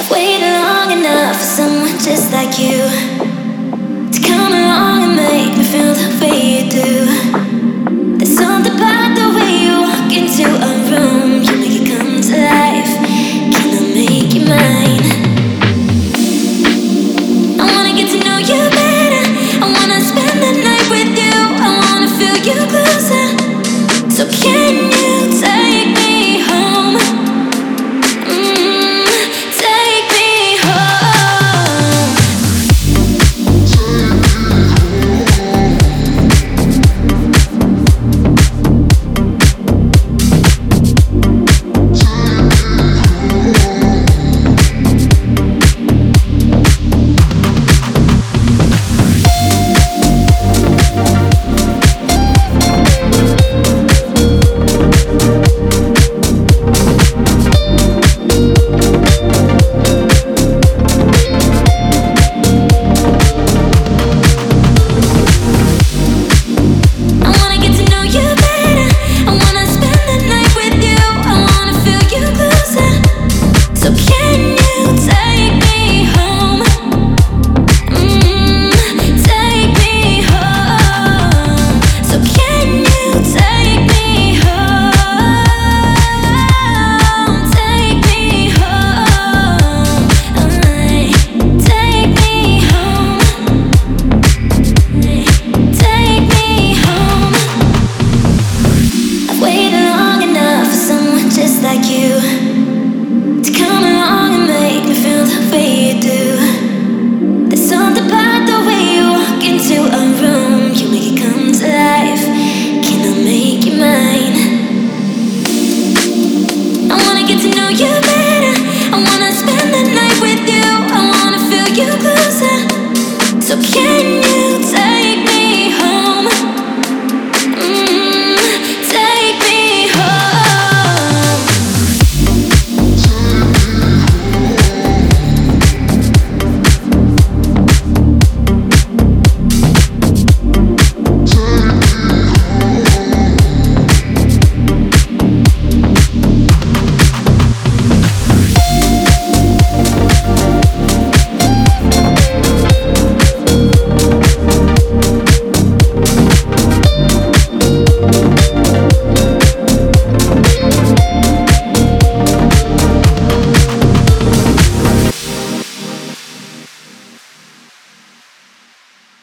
Waited long enough for someone just like you to come along and make me feel the way you do. There's something about the way you walk into a room.